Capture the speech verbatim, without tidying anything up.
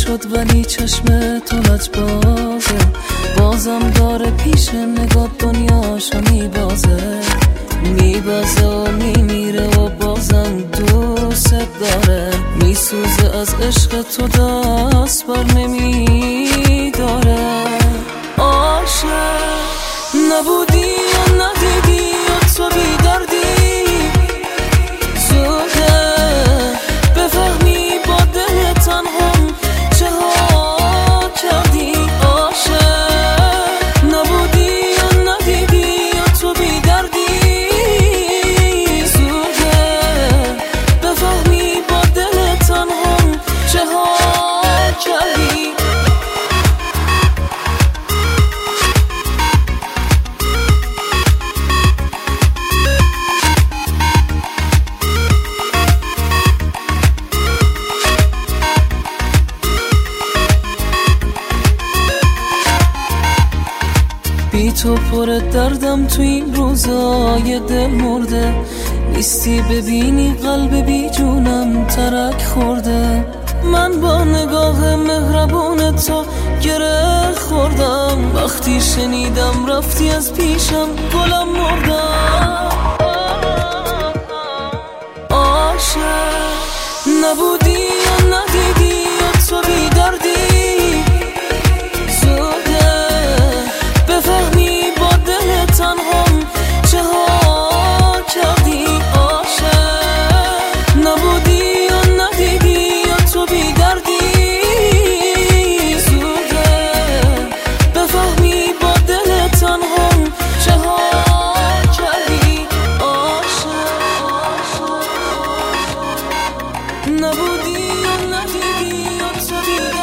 شد ولی چشم تو لجبازه، بازم داره پیش نگاه دنیاشو میبازه، میبازه و میمیره و بازم دوست داره، میسوزه از عشق تو دست بر نمیداره. عاشق نبودی و ندیدی و تو بی دردی، زوده بفهمی با دل تنهم چه ها کردی. عاشق نبودی و ندیدی و تو بی دردی، زوده بفهمی با دل تنهم چه ها کردی. بی تو پر دردم تو این روزای دل مرده، نیستی ببینی قلب بی جونم ترک خورده، من با نگاه مهربون تو گره خوردم، وقتی شنیدم رفتی از پیشم گلم مردم. عاشق نبودی و ندیدی و تو بی دردی، بفهمی با دل تنهم چه ها کردی. عاشق نبودی و ندیدی و تو بی دردی، زوده بفهمی با دل تنهم چه ها کردی. عاشق نبودی و ندیدی و تو بی دردی.